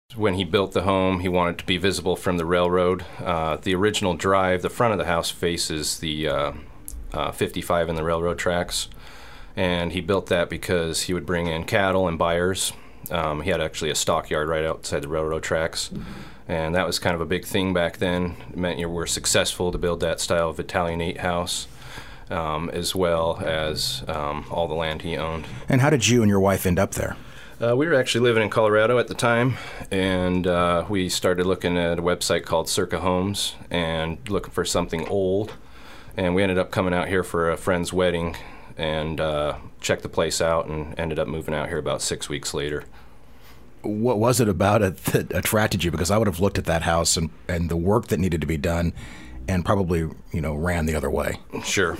When he built the home, he wanted to be visible from the railroad. The original drive, the front of the house faces the 55 and the railroad tracks. And he built that because he would bring in cattle and buyers. He had actually a stockyard right outside the railroad tracks. And that was kind of a big thing back then. It meant you were successful to build that style of Italianate house, as well as all the land he owned. And how did you and your wife end up there? We were actually living in Colorado at the time, and we started looking at a website called Circa Homes and looking for something old. And we ended up coming out here for a friend's wedding and checked the place out and ended up moving out here about 6 weeks later. What was it about it that attracted you? Because I would have looked at that house and the work that needed to be done and probably, ran the other way. Sure.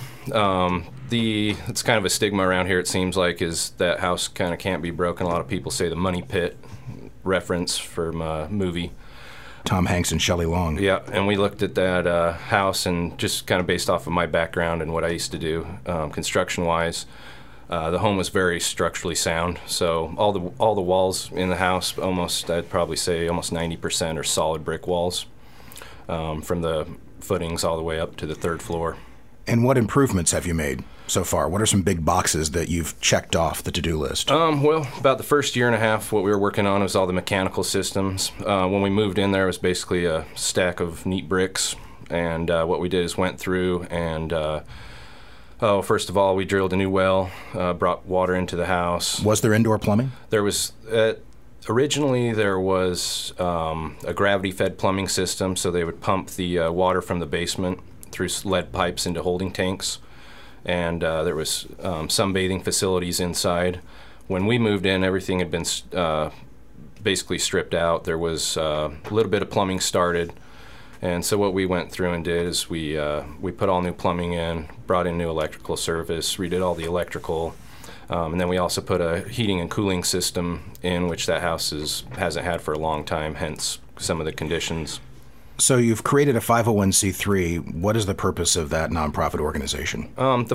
It's kind of a stigma around here, it seems like, is that house kind of can't be broken. A lot of people say the Money Pit reference from a movie. Tom Hanks and Shelley Long. Yeah, and we looked at that house, and just kind of based off of my background and what I used to do construction-wise, the home was very structurally sound. So all the walls in the house, I'd probably say almost 90% are solid brick walls, from the footings all the way up to the third floor. And what improvements have you made so far? What are some big boxes that you've checked off the to-do list? Well, about the first year and a half, what we were working on was all the mechanical systems. When we moved in there, it was basically a stack of neat bricks. And what we did is went through and, first of all, we drilled a new well, brought water into the house. Was there indoor plumbing? There was... Originally, there was a gravity-fed plumbing system, so they would pump the water from the basement through lead pipes into holding tanks, and there was some bathing facilities inside. When we moved in, everything had been basically stripped out. There was a little bit of plumbing started, and so what we went through and did is we put all new plumbing in, brought in new electrical service, redid all the electrical. And then we also put a heating and cooling system in, which that house hasn't had for a long time, hence some of the conditions. So you've created a 501c3. What is the purpose of that nonprofit organization? The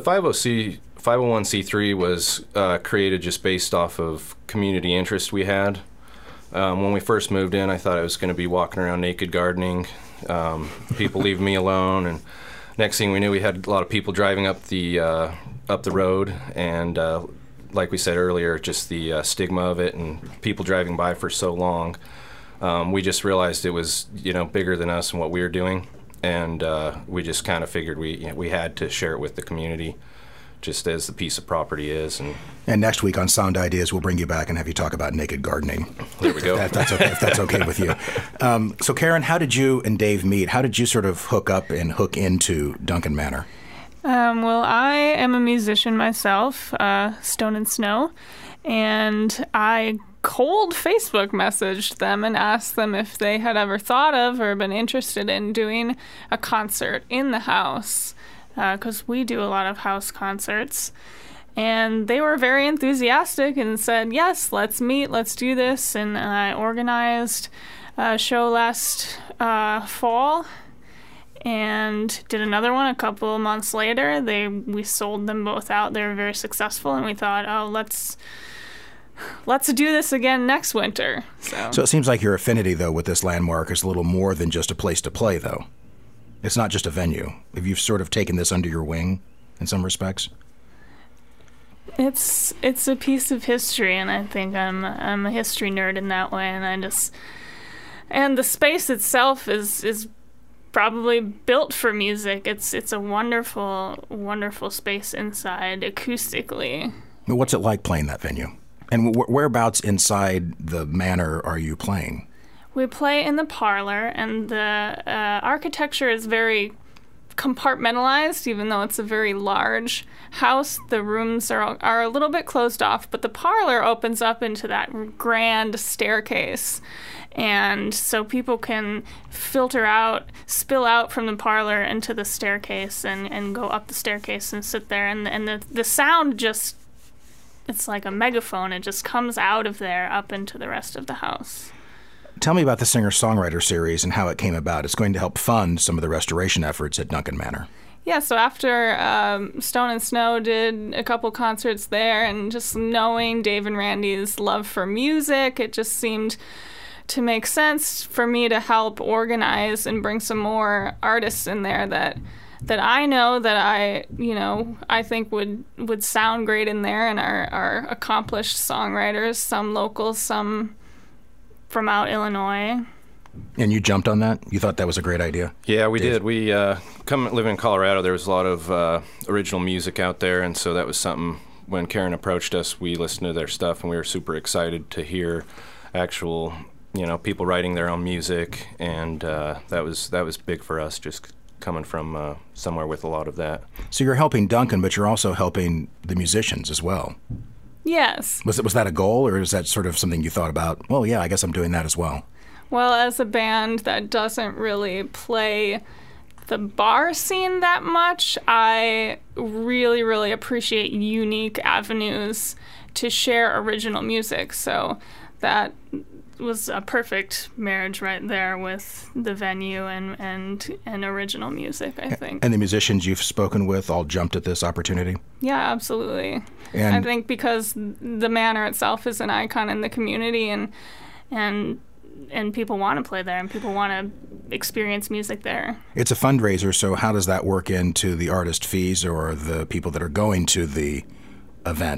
501c3 was created just based off of community interest we had. When we first moved in, I thought I was going to be walking around naked gardening, people leaving me alone, and next thing we knew, we had a lot of people driving up the road, and like we said earlier, just the stigma of it and people driving by for so long. We just realized it was, bigger than us and what we were doing, and we just kind of figured we had to share it with the community, just as the piece of property is. And next week on Sound Ideas, we'll bring you back and have you talk about naked gardening. There we go. If that's okay with you. So Karen, how did you and Dave meet? How did you sort of hook up and hook into Duncan Manor? Well, I am a musician myself, Stone and Snow, and I cold Facebook messaged them and asked them if they had ever thought of or been interested in doing a concert in the house, because we do a lot of house concerts. And they were very enthusiastic and said, yes, let's meet, let's do this. And I organized a show last fall and did another one a couple of months later. We sold them both out. They were very successful, and we thought, let's do this again next winter. So it seems like your affinity, though, with this landmark is a little more than just a place to play, though. It's not just a venue. Have you sort of taken this under your wing in some respects? It's a piece of history, and I think I'm a history nerd in that way, and the space itself is probably built for music. It's a wonderful, wonderful space inside acoustically. What's it like playing that venue? And whereabouts inside the manor are you playing? We play in the parlor, and the architecture is very compartmentalized, even though it's a very large house. The rooms are a little bit closed off, but the parlor opens up into that grand staircase. And so people can spill out from the parlor into the staircase and go up the staircase and sit there. And the sound just, it's like a megaphone. It just comes out of there up into the rest of the house. Tell me about the singer-songwriter series and how it came about. It's going to help fund some of the restoration efforts at Duncan Manor. Yeah, so after Stone and Snow did a couple concerts there, and just knowing Dave and Randy's love for music, it just seemed to make sense for me to help organize and bring some more artists in there that I know that I think would sound great in there and are accomplished songwriters, some local, some from out Illinois. And you jumped on that? You thought that was a great idea? Yeah, we did. We living in Colorado, there was a lot of original music out there, and so that was something. When Karen approached us, we listened to their stuff, and we were super excited to hear actual, people writing their own music, and that was big for us, just coming from somewhere with a lot of that. So you're helping Duncan, but you're also helping the musicians as well. Yes. Was that a goal, or is that sort of something you thought about? Well, yeah, I guess I'm doing that as well. Well, as a band that doesn't really play the bar scene that much, I really, really appreciate unique avenues to share original music. So that was a perfect marriage right there with the venue and original music, I think. And the musicians you've spoken with all jumped at this opportunity? Yeah, absolutely. And I think because the Manor itself is an icon in the community, and people want to play there, and people want to experience music there. It's a fundraiser, so how does that work into the artist fees or the people that are going to the event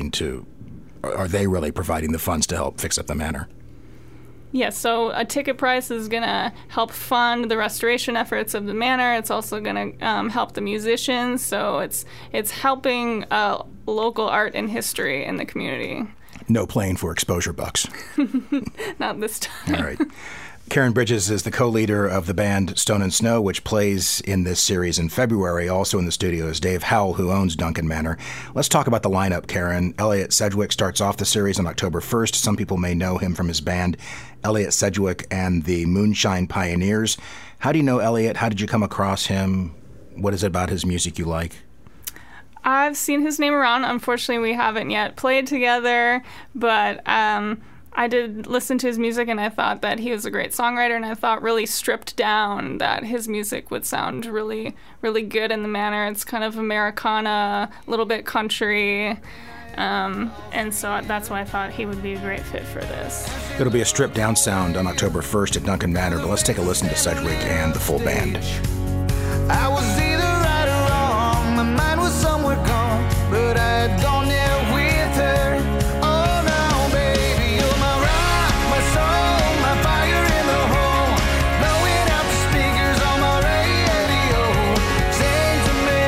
are they really providing the funds to help fix up the Manor? Yes, so a ticket price is going to help fund the restoration efforts of the Manor. It's also going to help the musicians, so it's helping local art and history in the community. No playing for exposure bucks. Not this time. All right. Karen Bridges is the co-leader of the band Stone and Snow, which plays in this series in February. Also in the studio is Dave Howell, who owns Duncan Manor. Let's talk about the lineup, Karen. Elliot Sedgwick starts off the series on October 1st. Some people may know him from his band, Elliot Sedgwick and the Moonshine Pioneers. How do you know Elliot? How did you come across him? What is it about his music you like? I've seen his name around. Unfortunately, we haven't yet played together, but I did listen to his music, and I thought that he was a great songwriter, and I thought really stripped down that his music would sound really, really good in the Manor. It's kind of Americana, a little bit country, and so that's why I thought he would be a great fit for this. It'll be a stripped down sound on October 1st at Duncan Manor, but let's take a listen to Sedgwick and the full band. I was either right or wrong, my mind was somewhere gone, but I had gone there with her. Oh no, baby, you're my rock, my soul, my fire in the hole, blowing out the speakers on my radio. Sing to me,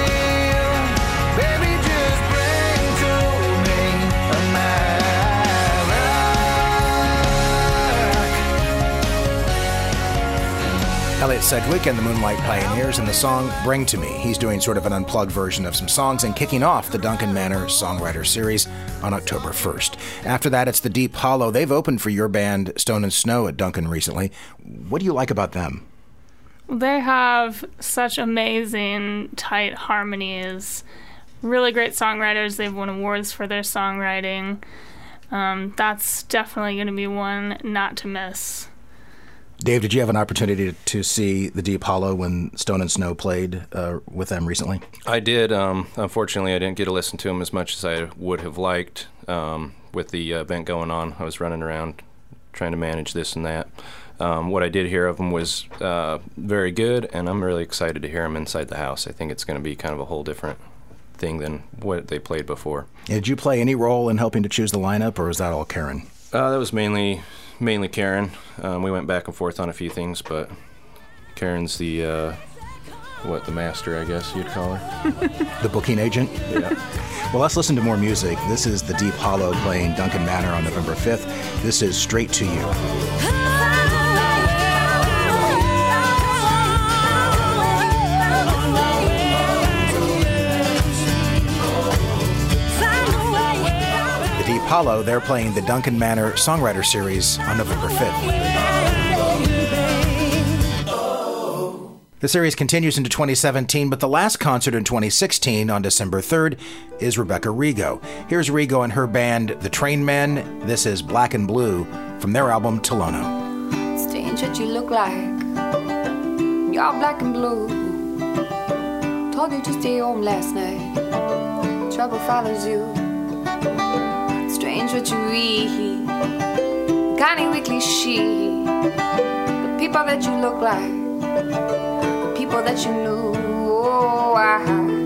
baby, just bring to me my rock. Elliot Sedgwick and the Moonlight Pioneers and the song Bring to Me. He's doing sort of an unplugged version of some songs and kicking off the Duncan Manor Songwriter Series on October 1st. After that, it's the Deep Hollow. They've opened for your band Stone and Snow at Duncan recently. What do you like about them? They have such amazing, tight harmonies. Really great songwriters. They've won awards for their songwriting. That's definitely going to be one not to miss. Dave, did you have an opportunity to see the Deep Hollow when Stone and Snow played with them recently? I did. Unfortunately, I didn't get to listen to them as much as I would have liked. With the event going on, I was running around trying to manage this and that. What I did hear of them was very good, and I'm really excited to hear them inside the house. I think it's going to be kind of a whole different thing than what they played before. Did you play any role in helping to choose the lineup, or was that all Karen? That was mainly Karen. We went back and forth on a few things, but Karen's the master, I guess you'd call her. The booking agent? Yeah. Well, let's listen to more music. This is the Deep Hollow playing Duncan Manor on November 5th. This is Straight to You. Deep Hollow, they're playing the Duncan Manor Songwriter Series on November 5th. The series continues into 2017, but the last concert in 2016 on December 3rd is Rebecca Rigo. Here's Rigo and her band, The Train Men. This is Black and Blue from their album, Tolono. Strange what you look like. You're black and blue. Told you to stay home last night. Trouble follows you. Strange what you read. kind of weekly sheet. The people that you look like, the people that you knew. Oh, I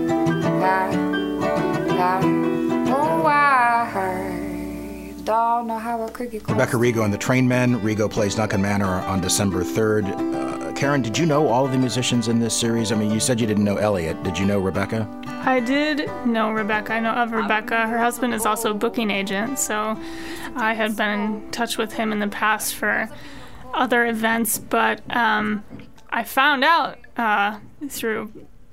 don't know how a cricket goes. Rebecca Rigo and the Trainmen. Rigo plays Duncan Manor on December 3rd. Karen, did you know all of the musicians in this series? I mean, you said you didn't know Elliot. Did you know Rebecca? I did know Rebecca. I know of Rebecca. Her husband is also a booking agent, so I had been in touch with him in the past for other events, but I found out through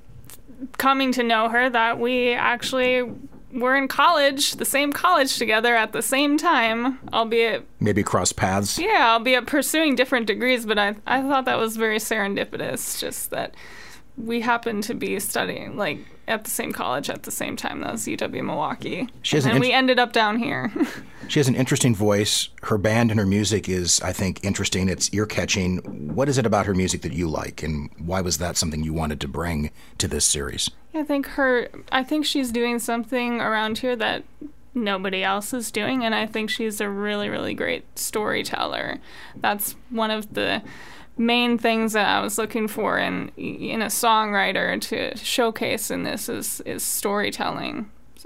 coming to know her that we actually were in college, the same college together at the same time, albeit... Maybe cross paths? Yeah, albeit pursuing different degrees, but I thought that was very serendipitous, just that we happened to be studying, like, at the same college at the same time. That was UW Milwaukee. And we ended up down here. She has an interesting voice. Her band and her music is, I think, interesting. It's ear-catching. What is it about her music that you like, and why was that something you wanted to bring to this series? I think she's doing something around here that nobody else is doing, and I think she's a really, really great storyteller. That's one of the main things that I was looking for in a songwriter to showcase in this is storytelling.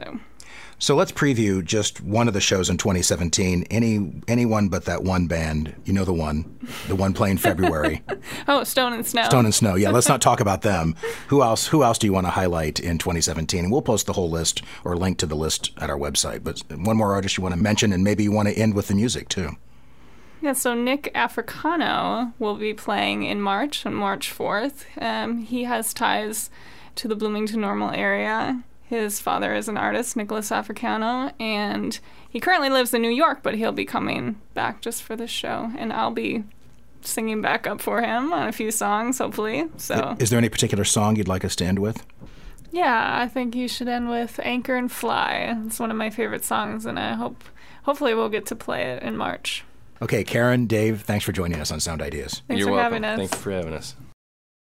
So let's preview just one of the shows in 2017. Anyone but that one band. You know the one playing February. Oh, Stone and Snow. Stone and Snow. Yeah, let's not talk about them. Who else do you want to highlight in 2017? And we'll post the whole list or link to the list at our website. But one more artist you want to mention, and maybe you want to end with the music too. Yeah, so Nick Africano will be playing in March, on March 4th. He has ties to the Bloomington Normal area. His father is an artist, Nicholas Africano, and he currently lives in New York, but he'll be coming back just for this show, and I'll be singing back up for him on a few songs, hopefully. So, is there any particular song you'd like us to end with? Yeah, I think you should end with Anchor and Fly. It's one of my favorite songs, and hopefully we'll get to play it in March. Okay, Karen, Dave, thanks for joining us on Sound Ideas. Thanks You're for welcome. having us. Thank you for having us.